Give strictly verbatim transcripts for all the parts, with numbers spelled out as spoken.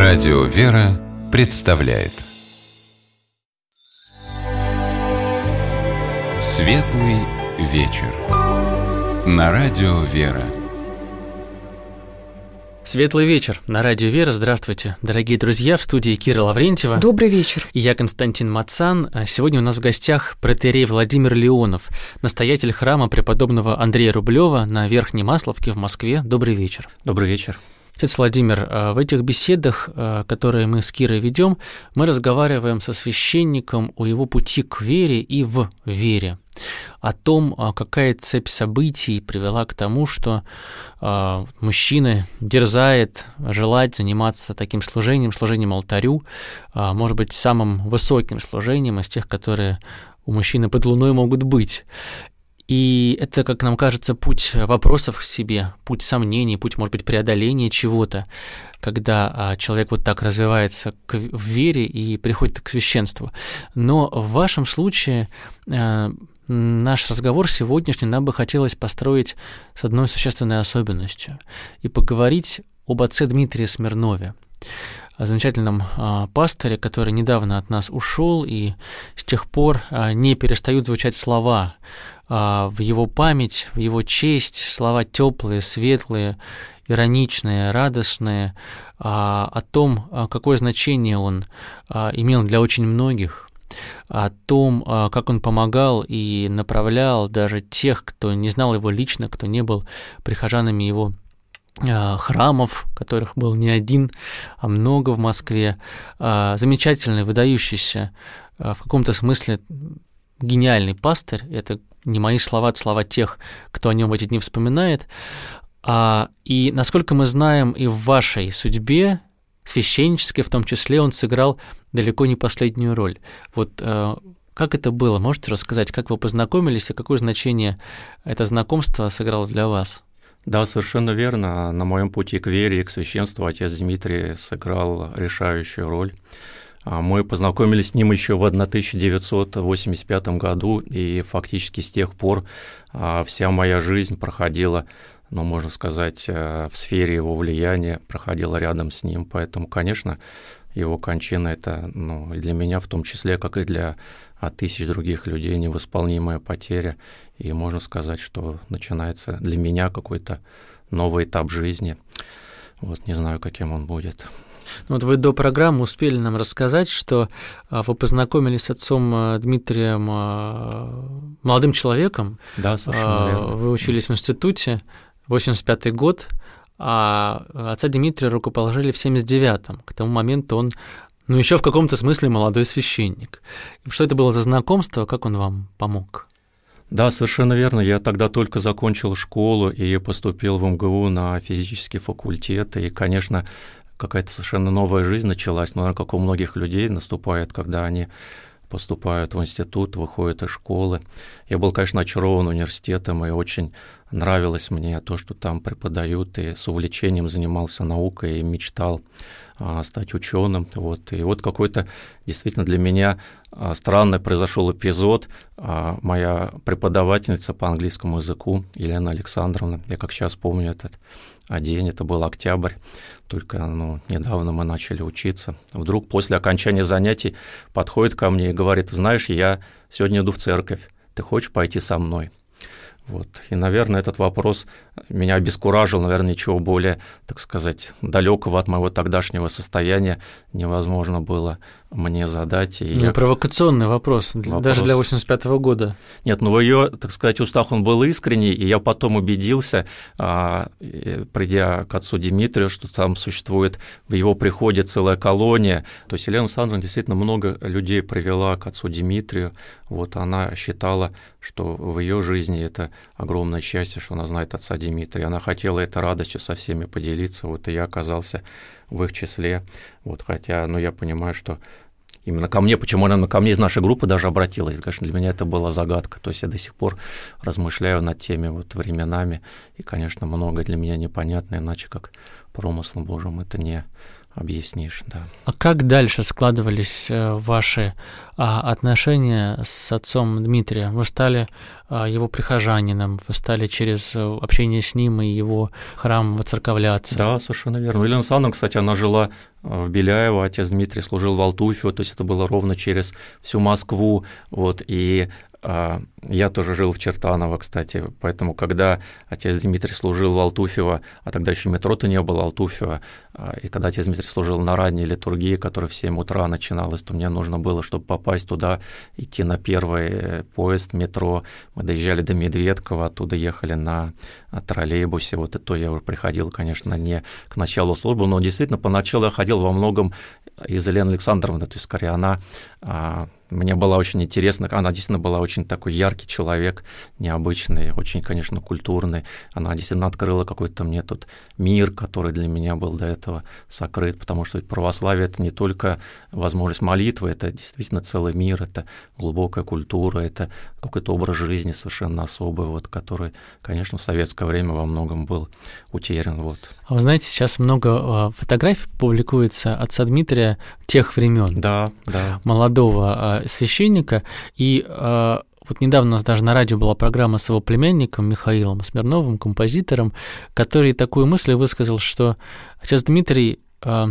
Радио «Вера» представляет Светлый вечер на Радио «Вера». Светлый вечер на Радио «Вера». Здравствуйте, дорогие друзья, в студии Кира Лаврентьева. Добрый вечер. И я Константин Мацан. Сегодня у нас в гостях протоиерей Владимир Леонов, настоятель храма преподобного Андрея Рублева на Верхней Масловке в Москве. Добрый вечер. Добрый вечер. Отец Владимир, в этих беседах, которые мы с Кирой ведем, мы разговариваем со священником о его пути к вере и в вере, о том, какая цепь событий привела к тому, что мужчина дерзает желать заниматься таким служением, служением алтарю, может быть, самым высоким служением из тех, которые у мужчины под луной могут быть. И это, как нам кажется, путь вопросов к себе, путь сомнений, путь, может быть, преодоления чего-то, когда человек вот так развивается к вере и приходит к священству. Но в вашем случае наш разговор сегодняшний нам бы хотелось построить с одной существенной особенностью и поговорить об отце Дмитрии Смирнове, о замечательном а, пасторе, который недавно от нас ушел, и с тех пор а, не перестают звучать слова а, в его память, в его честь, слова теплые, светлые, ироничные, радостные, а, о том, а, какое значение он а, имел для очень многих, о том, а, как он помогал и направлял даже тех, кто не знал его лично, кто не был прихожанами его храмов, которых был не один, а много в Москве. Замечательный, выдающийся, в каком-то смысле гениальный пастырь. Это не мои слова, это слова тех, кто о нем в эти дни вспоминает. И, насколько мы знаем, и в вашей судьбе, священнической в том числе, он сыграл далеко не последнюю роль. Вот как это было? Можете рассказать, как вы познакомились и какое значение это знакомство сыграло для вас? Да, совершенно верно. На моем пути к вере и к священству отец Дмитрий сыграл решающую роль. Мы познакомились с ним еще в тысяча девятьсот восемьдесят пятом году, и фактически с тех пор вся моя жизнь проходила, ну, можно сказать, в сфере его влияния, проходила рядом с ним. Поэтому, конечно, его кончина – это, ну, и для меня в том числе, как и для тысяч других людей, невосполнимая потеря. И можно сказать, что начинается для меня какой-то новый этап жизни. Вот, не знаю, каким он будет. Вот вы до программы успели нам рассказать, что вы познакомились с отцом Дмитрием молодым человеком. Да, совершенно верно. Вы учились в институте, восемьдесят пятый год, а отца Дмитрия рукоположили в семьдесят девятом. К тому моменту он, ну, еще в каком-то смысле молодой священник. И что это было за знакомство, как он вам помог? Да, совершенно верно. Я тогда только закончил школу и поступил в эм гэ у на физический факультет. И, конечно, какая-то совершенно новая жизнь началась, наверное, как у многих людей наступает, когда они поступают в институт, выходят из школы. Я был, конечно, очарован университетом, и очень нравилось мне то, что там преподают, и с увлечением занимался наукой и мечтал а, стать ученым. Вот. И вот какой-то действительно для меня а, странный произошел эпизод. А, моя преподавательница по английскому языку Елена Александровна, я как сейчас помню этот день, это был октябрь, только ну, недавно мы начали учиться. Вдруг после окончания занятий подходит ко мне и говорит: знаешь, я сегодня иду в церковь, ты хочешь пойти со мной? Вот. И, наверное, этот вопрос меня обескуражил, наверное, ничего более, так сказать, далекого от моего тогдашнего состояния невозможно было мне задать. И ну, я... провокационный вопрос, вопрос, даже для восемьдесят пятого года. Нет, ну в ее, так сказать, устах он был искренний, и я потом убедился, а, придя к отцу Дмитрию, что там существует в его приходе целая колония. То есть Елена Александровна действительно много людей привела к отцу Дмитрию. Вот она считала, что в ее жизни это огромное счастье, что она знает отца Дмитрия. Она хотела этой радостью со всеми поделиться, вот и я оказался в их числе. Вот, хотя, ну, я понимаю, что именно ко мне, почему она ко мне из нашей группы даже обратилась, конечно, для меня это была загадка. То есть я до сих пор размышляю над теми вот временами, и, конечно, многое для меня непонятно, иначе как промыслом Божьим это не объяснишь, да. А как дальше складывались ваши отношения с отцом Дмитрием? Вы стали его прихожанином, вы стали через общение с ним и его храм воцерковляться? Да, совершенно верно. Елена Александровна, кстати, она жила в Беляево, отец Дмитрий служил в Алтуфьево, то есть это было ровно через всю Москву, вот, и я тоже жил в Чертаново, кстати, поэтому, когда отец Дмитрий служил в Алтуфьево, а тогда еще метро-то не было, Алтуфьево, и когда отец Дмитрий служил на ранней литургии, которая в семь утра начиналась, то мне нужно было, чтобы попасть туда, идти на первый поезд метро. Мы доезжали до Медведкова, оттуда ехали на троллейбусе, вот и то я уже приходил, конечно, не к началу службы, но действительно поначалу я ходил во многом из Елены Александровны, то есть, скорее, она... Мне была очень интересна, она действительно была очень такой яркий человек, необычный, очень, конечно, культурный. Она действительно открыла какой-то мне тут мир, который для меня был до этого сокрыт, потому что православие — это не только возможность молитвы, это действительно целый мир, это глубокая культура, это какой-то образ жизни совершенно особый, вот, который, конечно, в советское время во многом был утерян. Вот. А вы знаете, сейчас много фотографий публикуется отца Дмитрия тех времен. Да, да. Молодого священника, и э, вот недавно у нас даже на радио была программа с его племянником Михаилом Смирновым, композитором, который такую мысль высказал, что отец Дмитрий, э,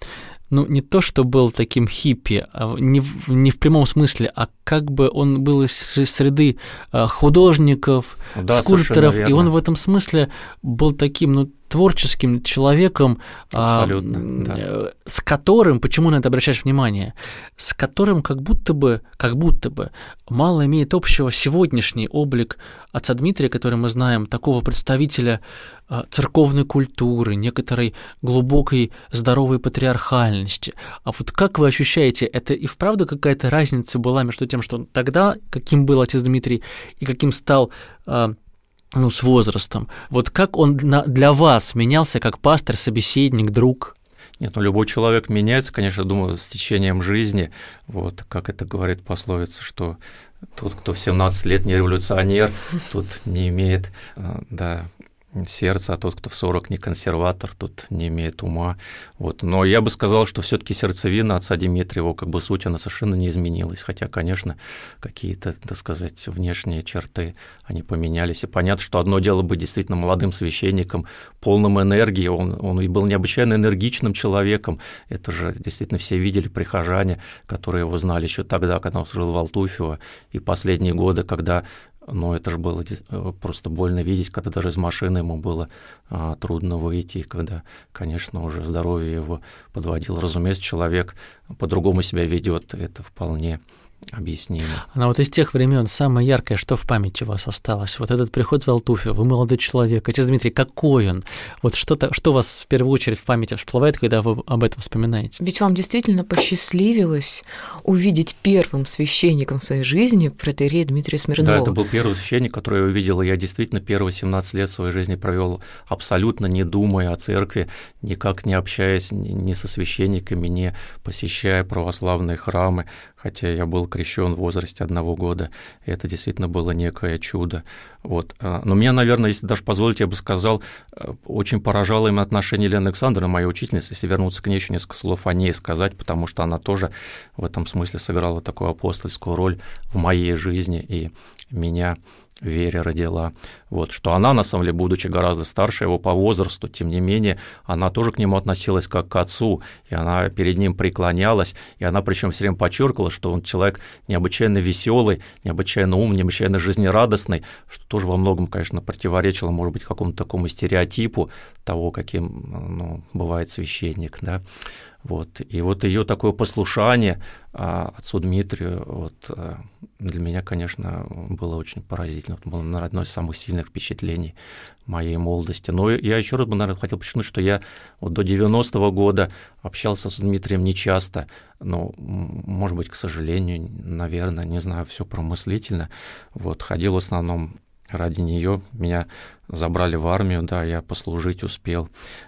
ну, не то, что был таким хиппи, а не, в, не в прямом смысле, а как бы он был из среды художников, да, скульпторов, и он в этом смысле был таким, ну, творческим человеком, абсолютно, а, да. с которым, почему на это обращаешь внимание, с которым как будто бы, как будто бы мало имеет общего сегодняшний облик отца Дмитрия, который мы знаем, такого представителя а, церковной культуры, некоторой глубокой здоровой патриархальности. А вот как вы ощущаете, это и вправду какая-то разница была между тем, что он тогда, каким был отец Дмитрий, и каким стал а, ну, с возрастом. Вот как он для вас менялся как пастырь, собеседник, друг? Нет, ну любой человек меняется, конечно, думаю, с течением жизни. Вот, как это говорит пословица, что тот, кто в семнадцать лет не революционер, тот не имеет, да, сердца, а тот, кто в сорок не консерватор, тот не имеет ума. Вот. Но я бы сказал, что все-таки сердцевина отца Дмитрия, его как бы суть, она совершенно не изменилась. Хотя, конечно, какие-то, так сказать, внешние черты, они поменялись. И понятно, что одно дело быть действительно молодым священником, полным энергии. Он, он и был необычайно энергичным человеком. Это же действительно все видели прихожане, которые его знали еще тогда, когда он служил в Алтуфьево, и последние годы, когда... Но это же было просто больно видеть, когда даже из машины ему было а, трудно выйти, и когда, конечно, уже здоровье его подводило. Разумеется, человек по-другому себя ведет, это вполне объяснимо. Но вот из тех времен самое яркое, что в памяти у вас осталось? Вот этот приход в Алтуфьево, вы молодой человек. Отец Дмитрий, какой он? Вот что-то, что у вас в первую очередь в памяти всплывает, когда вы об этом вспоминаете? Ведь вам действительно посчастливилось увидеть первым священником в своей жизни протоиерея Дмитрия Смирнова. Да, это был первый священник, который я увидел, и я действительно первые семнадцать лет своей жизни провел абсолютно не думая о церкви, никак не общаясь ни со священниками, не посещая православные храмы, хотя я был крещен в возрасте одного года, и это действительно было некое чудо. Вот. Но меня, наверное, если даже позволить, я бы сказал, очень поражало им отношение Елены Александровны, моей учительницы, если вернуться к ней, еще несколько слов о ней сказать, потому что она тоже в этом смысле сыграла такую апостольскую роль в моей жизни, и меня в вере родила. Вот, что она, на самом деле, будучи гораздо старше его по возрасту, тем не менее, она тоже к нему относилась как к отцу, и она перед ним преклонялась, и она причем все время подчеркивала, что он человек необычайно веселый, необычайно умный, необычайно жизнерадостный, что тоже во многом, конечно, противоречило, может быть, какому-то такому стереотипу того, каким, ну, бывает священник, да. Вот. И вот ее такое послушание а, отцу Дмитрию вот, для меня, конечно, было очень поразительно. Это было, наверное, одно из самых сильных впечатлений моей молодости. Но я еще раз бы, наверное, хотел подчеркнуть, что я вот до девяностого года общался с Дмитрием нечасто, но, может быть, к сожалению, наверное, не знаю, все промыслительно. Вот, ходил в основном ради нее, меня забрали в армию, да, я послужить успел.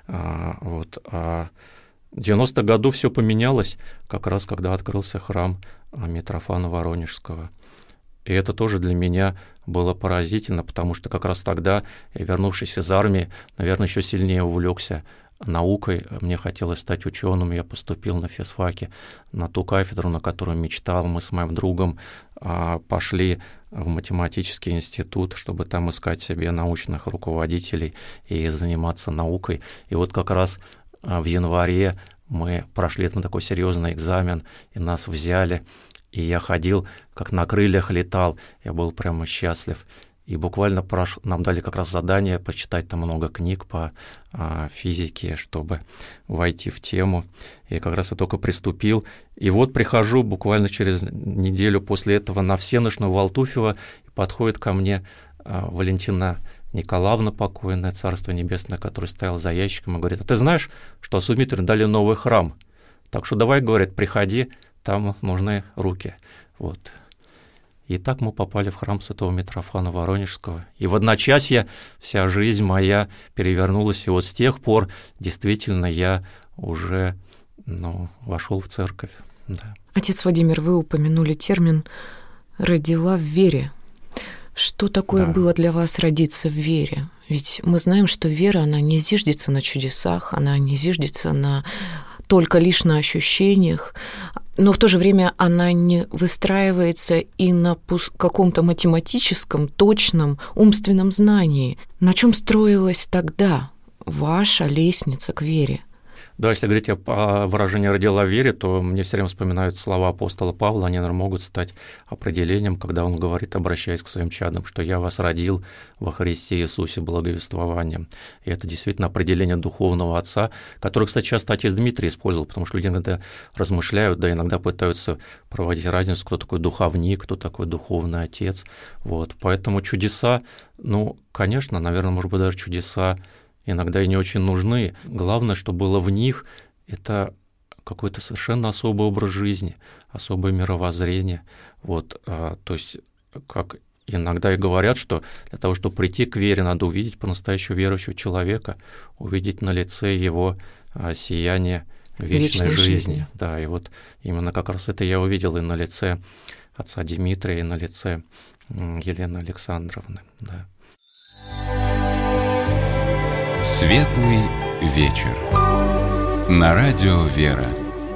А, вот, а в девяностом году все поменялось, как раз когда открылся храм Митрофана Воронежского. И это тоже для меня было поразительно, потому что как раз тогда, вернувшись из армии, наверное, еще сильнее увлекся наукой. Мне хотелось стать ученым, я поступил на физфаке, на ту кафедру, на которую мечтал. Мы с моим другом пошли в математический институт, чтобы там искать себе научных руководителей и заниматься наукой. И вот как раз в январе мы прошли на такой серьезный экзамен, и нас взяли, и я ходил, как на крыльях летал, я был прямо счастлив. И буквально прош... нам дали как раз задание почитать там много книг по а, физике, чтобы войти в тему. И как раз я только приступил. И вот прихожу буквально через неделю после этого на всенощную в Алтуфьево, и подходит ко мне а, Валентина Николаевна, покойная, Царство Небесное, который стоял за ящиком, и говорит: а ты знаешь, что Отцу Дмитрию дали новый храм? Так что давай, говорит, приходи, там нужны руки. Вот. И так мы попали в храм святого Митрофана Воронежского. И в одночасье вся жизнь моя перевернулась. И вот с тех пор действительно я уже ну, вошел в церковь. Да. Отец Владимир, вы упомянули термин «родила в вере». Что такое да. было для вас родиться в вере? Ведь мы знаем, что вера, она не зиждется на чудесах, она не зиждется на только лишь на ощущениях, но в то же время она не выстраивается и на каком-то математическом, точном, умственном знании. На чем строилась тогда ваша лестница к вере? Да, если говорить о выражении «родила в вере», то мне все время вспоминают слова апостола Павла, они, наверное, могут стать определением, когда он говорит, обращаясь к своим чадам, что «я вас родил во Христе Иисусе благовествованием». И это действительно определение духовного отца, которое, кстати, часто отец Дмитрий использовал, потому что люди иногда размышляют, да, иногда пытаются проводить разницу, кто такой духовник, кто такой духовный отец. Вот. Поэтому чудеса, ну, конечно, наверное, может быть, даже чудеса иногда и не очень нужны. Главное, что было в них, это какой-то совершенно особый образ жизни, особое мировоззрение. Вот, а, то есть, как иногда и говорят, что для того, чтобы прийти к вере, надо увидеть по-настоящему верующего человека, увидеть на лице его а, сияние вечной, вечной жизни. жизни. Да, и вот именно как раз это я увидел и на лице отца Дмитрия, и на лице Елены Александровны. Да. Светлый вечер. На радио «Вера».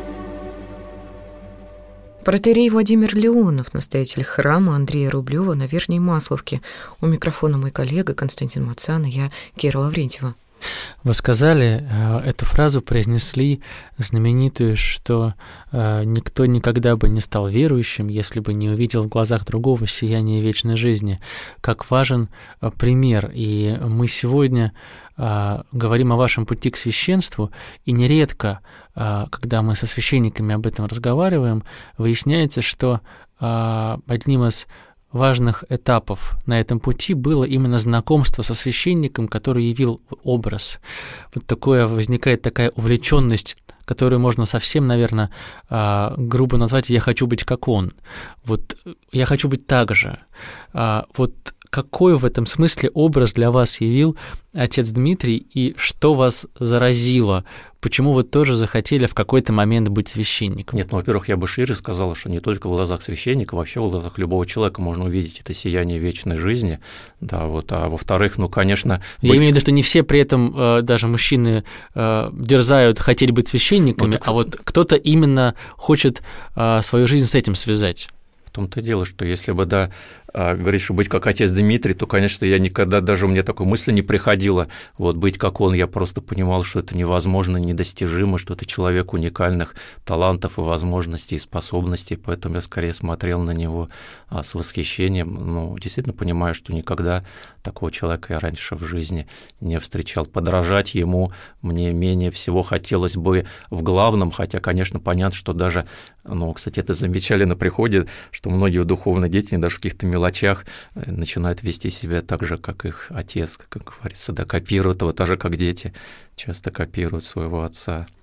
Протоиерей Владимир Леонов, настоятель храма Андрея Рублёва на Верхней Масловке. У микрофона мой коллега Константин Мацан и я, Кира Лаврентьева. Вы сказали эту фразу, произнесли знаменитую, что никто никогда бы не стал верующим, если бы не увидел в глазах другого сияние вечной жизни. Как важен пример. И мы сегодня говорим о вашем пути к священству, и нередко, когда мы со священниками об этом разговариваем, выясняется, что одним из важных этапов на этом пути было именно знакомство со священником, который явил образ. Вот такое возникает такая увлеченность, которую можно совсем, наверное, грубо назвать «я хочу быть как он». Вот я хочу быть так же. Вот какой в этом смысле образ для вас явил отец Дмитрий, и что вас заразило? Почему вы тоже захотели в какой-то момент быть священником? Нет, ну, во-первых, я бы шире сказал, что не только в глазах священника, вообще в глазах любого человека можно увидеть это сияние вечной жизни. Да, вот, а во-вторых, ну, конечно... Я быть... имею в виду, что не все при этом, даже мужчины, дерзают хотеть быть священниками, ну, а вот кто-то именно хочет свою жизнь с этим связать. В том-то и дело, что если бы, да, говоришь, что быть как отец Дмитрий, то, конечно, я никогда, даже у меня такой мысли не приходило, вот, быть как он, я просто понимал, что это невозможно, недостижимо, что это человек уникальных талантов и возможностей, и способностей, поэтому я скорее смотрел на него с восхищением, ну, действительно понимаю, что никогда такого человека я раньше в жизни не встречал. Подражать ему мне менее всего хотелось бы в главном, хотя, конечно, понятно, что даже, ну, кстати, это замечали на приходе, что многие духовные дети даже в каких-то мелочах начинают вести себя так же, как их отец, как говорится, да, копируют его, так же, как дети часто копируют своего отца.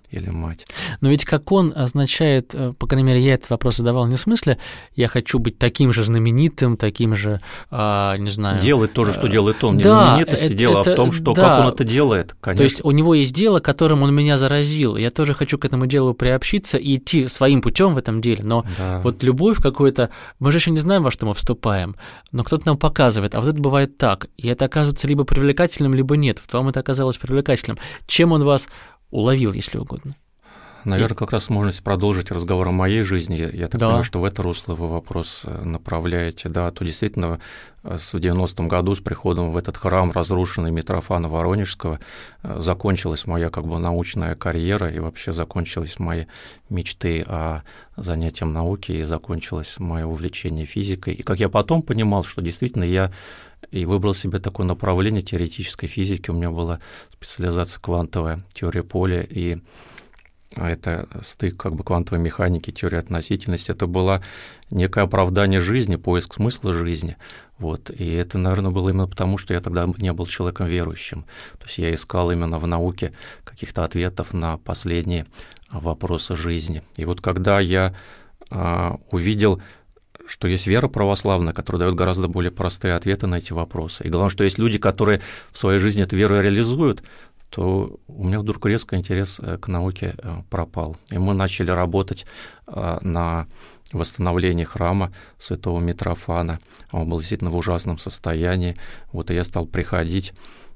или мать. Но ведь как он означает, по крайней мере, я этот вопрос задавал не в смысле, я хочу быть таким же знаменитым, таким же, а, не знаю... Делать то же, что делает он, не да, знаменитости, дело это, в том, что да. как он это делает, конечно. То есть у него есть дело, которым он меня заразил, я тоже хочу к этому делу приобщиться и идти своим путем в этом деле, но да. вот любовь какую-то, мы же еще не знаем, во что мы вступаем, но кто-то нам показывает, а вот это бывает так, и это оказывается либо привлекательным, либо нет, вот вам это оказалось привлекательным. Чем он вас уловил, если угодно? Наверное, как раз можно продолжить разговор о моей жизни. Я так да. понимаю, что в это русло вы вопрос направляете. Да, то действительно в девяностом году с приходом в этот храм, разрушенный Митрофана Воронежского, закончилась моя как бы научная карьера, и вообще закончились мои мечты о занятии науки, и закончилось мое увлечение физикой. И как я потом понимал, что действительно я и выбрал себе такое направление теоретической физики. У меня была специализация квантовая теория поля, и это стык как бы квантовой механики, теории относительности. Это было некое оправдание жизни, поиск смысла жизни. Вот. И это, наверное, было именно потому, что я тогда не был человеком верующим. То есть я искал именно в науке каких-то ответов на последние вопросы жизни. И вот когда я а, увидел, что есть вера православная, которая дает гораздо более простые ответы на эти вопросы. И главное, что есть люди, которые в своей жизни эту веру реализуют, то у меня вдруг резко интерес к науке пропал. И мы начали работать на восстановлении храма святого Митрофана. Он был действительно в ужасном состоянии. Вот, и я стал приходить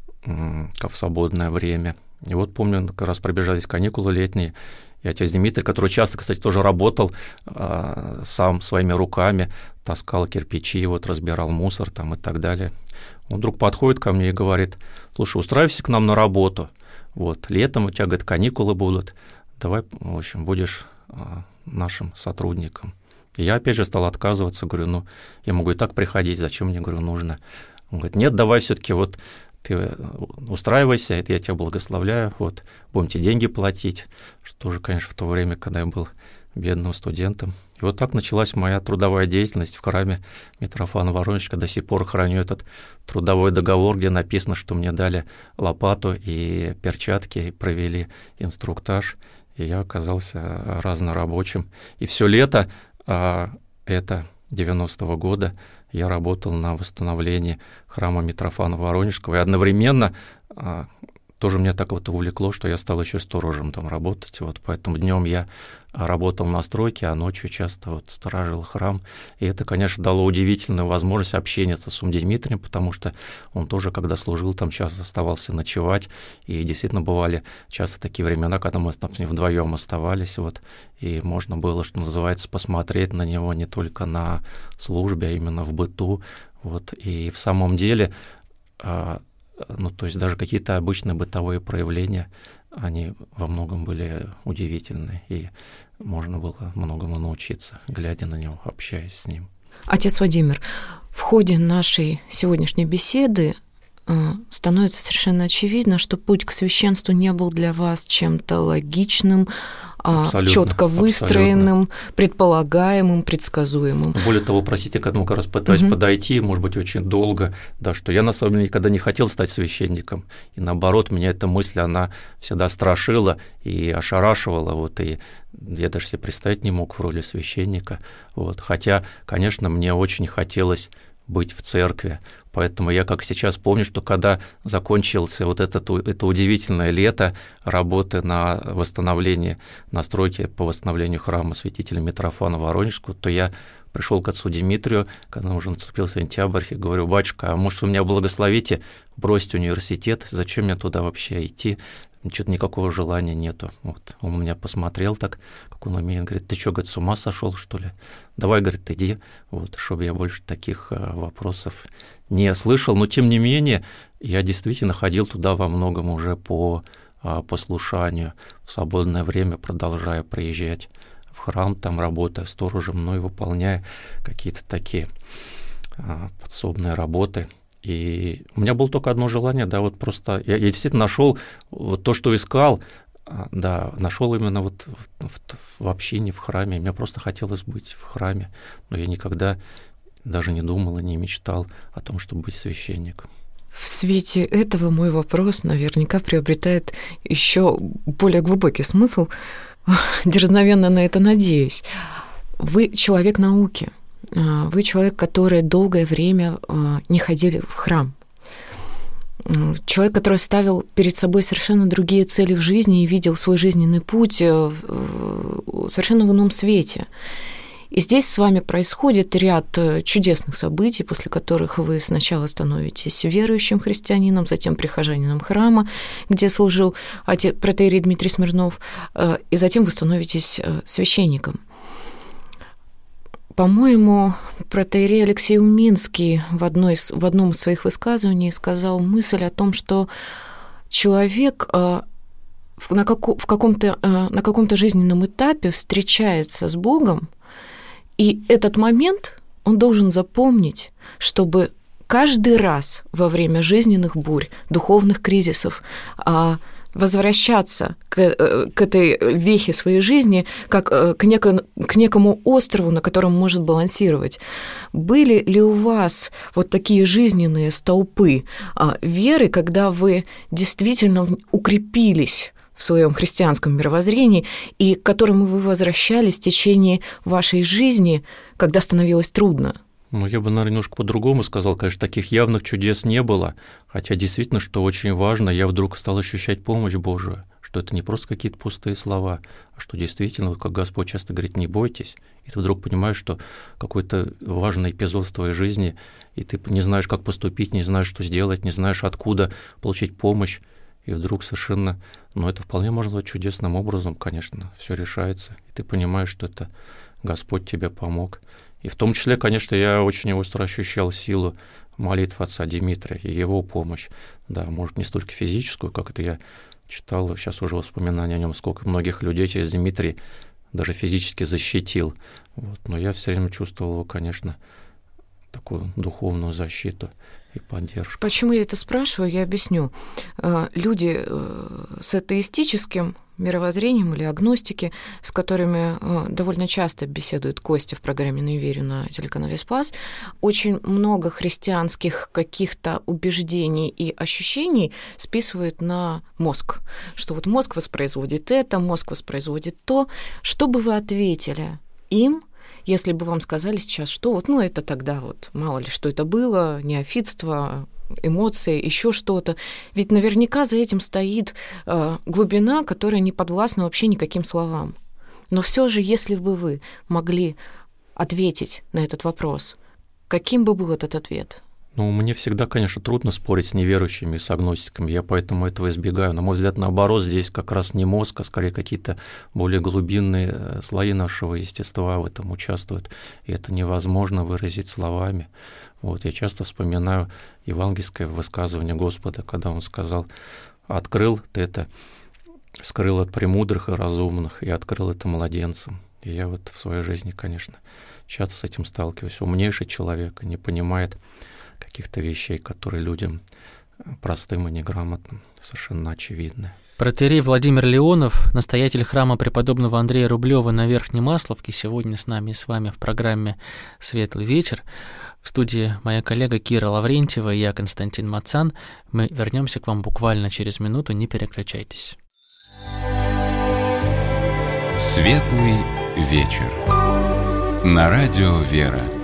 в свободное время. И вот помню, как раз пробежались каникулы летние, и отец Дмитрий, который часто, кстати, тоже работал а, сам своими руками, таскал кирпичи, вот, разбирал мусор там, и так далее. Он вдруг подходит ко мне и говорит: слушай, устраивайся к нам на работу, вот, летом у тебя, говорит, каникулы будут, давай, в общем, будешь а, нашим сотрудником. И я опять же стал отказываться, говорю, ну, я могу и так приходить, зачем мне, говорю, нужно? Он говорит, нет, давай все-таки вот ты устраивайся, это я тебя благословляю, вот, будем тебе деньги платить, что тоже, конечно, в то время, когда я был бедным студентом. И вот так началась моя трудовая деятельность в храме Митрофана Воронежского. До сих пор храню этот трудовой договор, где написано, что мне дали лопату и перчатки, и провели инструктаж, и я оказался разнорабочим. И все лето а, это девяностого года я работал на восстановлении храма Митрофана Воронежского, и одновременно а, тоже меня так вот увлекло, что я стал еще сторожем там работать, вот, поэтому днем я работал на стройке, а ночью часто вот сторожил храм, и это, конечно, дало удивительную возможность общения с отцом Дмитрием, потому что он тоже, когда служил, там часто оставался ночевать, и действительно бывали часто такие времена, когда мы там вдвоем оставались, вот, и можно было, что называется, посмотреть на него не только на службе, а именно в быту, вот, и в самом деле, ну, то есть даже какие-то обычные бытовые проявления, они во многом были удивительны, и можно было многому научиться, глядя на него, общаясь с ним. Отец Владимир, в ходе нашей сегодняшней беседы становится совершенно очевидно, что путь к священству не был для вас чем-то логичным, четко выстроенным, абсолютно. Предполагаемым, предсказуемым. Более того, простите, к этому как раз пытаюсь угу. подойти, может быть, очень долго, да, что я на самом деле никогда не хотел стать священником, и наоборот, меня эта мысль, она всегда страшила и ошарашивала, вот, и я даже себе представить не мог в роли священника, вот, хотя, конечно, мне очень хотелось быть в церкви. Поэтому я как сейчас помню, что когда закончился вот это, это удивительное лето работы на восстановлении, на стройке по восстановлению храма святителя Митрофана Воронежского, то я пришел к отцу Дмитрию, когда уже наступил сентябрь, и говорю: батюшка, а может, вы меня благословите бросить университет, зачем мне туда вообще идти? Что-то никакого желания нету. Вот. Он меня посмотрел так, как он умеет, говорит: ты что, говорит, с ума сошел, что ли? Давай, говорит, иди, вот, чтобы я больше таких вопросов не слышал. Но, тем не менее, я действительно ходил туда во многом уже по послушанию, в свободное время продолжая приезжать в храм, там работая сторожем, но и выполняя какие-то такие подсобные работы. И у меня было только одно желание, да, вот просто я, я действительно нашел вот то, что искал, да, нашел именно вот в, в, в общине, в храме. Мне просто хотелось быть в храме, но я никогда даже не думал и не мечтал о том, чтобы быть священником. В свете этого мой вопрос наверняка приобретает еще более глубокий смысл. Дерзновенно на это надеюсь. Вы человек науки. Вы человек, который долгое время не ходили в храм. Человек, который ставил перед собой совершенно другие цели в жизни и видел свой жизненный путь совершенно в ином свете. И здесь с вами происходит ряд чудесных событий, после которых вы сначала становитесь верующим христианином, затем прихожанином храма, где служил протоиерей Дмитрий Смирнов, и затем вы становитесь священником. По-моему, протоиерей Алексей Уминский в, одной, в одном из своих высказываний сказал мысль о том, что человек на, како, в каком-то, на каком-то жизненном этапе встречается с Богом, и этот момент он должен запомнить, чтобы каждый раз во время жизненных бурь, духовных кризисов возвращаться к, к этой вехе своей жизни, как к, неко, к некому острову, на котором может балансировать. Были ли у вас вот такие жизненные столпы веры, когда вы действительно укрепились в своем христианском мировоззрении и к которому вы возвращались в течение вашей жизни, когда становилось трудно? Ну, я бы, наверное, немножко по-другому сказал. Конечно, таких явных чудес не было, хотя действительно, что очень важно, я вдруг стал ощущать помощь Божию, что это не просто какие-то пустые слова, а что действительно, вот как Господь часто говорит, не бойтесь, и ты вдруг понимаешь, что какой-то важный эпизод в твоей жизни, и ты не знаешь, как поступить, не знаешь, что сделать, не знаешь, откуда получить помощь, и вдруг совершенно, ну, это вполне можно назвать чудесным образом, конечно, все решается, и ты понимаешь, что это Господь тебе помог. И в том числе, конечно, я очень остро ощущал силу молитв отца Дмитрия и его помощь. Да, может, не столько физическую, как это я читал, сейчас уже воспоминания о нем, сколько многих людей через Дмитрий даже физически защитил. Вот. Но я все время чувствовал его, конечно, такую духовную защиту и поддержку. Почему я это спрашиваю, я объясню. Люди с атеистическим мировоззрением или агностики, с которыми довольно часто беседует Костя в программе «Не верю» на телеканале «Спас», очень много христианских каких-то убеждений и ощущений списывают на мозг, что вот мозг воспроизводит это, мозг воспроизводит то. Что бы вы ответили им, если бы вам сказали сейчас, что вот, ну, это тогда вот, мало ли, что это было, неофитство, эмоции, еще что-то. Ведь наверняка за этим стоит э, глубина, которая не подвластна вообще никаким словам. Но все же, если бы вы могли ответить на этот вопрос, каким бы был этот ответ? Ну, мне всегда, конечно, трудно спорить с неверующими, с агностиками, я поэтому этого избегаю. На мой взгляд, наоборот, здесь как раз не мозг, а скорее какие-то более глубинные слои нашего естества в этом участвуют, и это невозможно выразить словами. Вот, я часто вспоминаю евангельское высказывание Господа, когда Он сказал: «Открыл ты это, скрыл от премудрых и разумных, и открыл это младенцам». И я вот в своей жизни, конечно, часто с этим сталкиваюсь. Умнейший человек не понимает каких-то вещей, которые людям простым и неграмотным совершенно очевидны. Протоиерей Владимир Леонов, настоятель храма преподобного Андрея Рублева на Верхней Масловке, сегодня с нами и с вами в программе «Светлый вечер». В студии моя коллега Кира Лаврентьева и я, Константин Мацан. Мы вернемся к вам буквально через минуту, не переключайтесь. «Светлый вечер» на радио «Вера».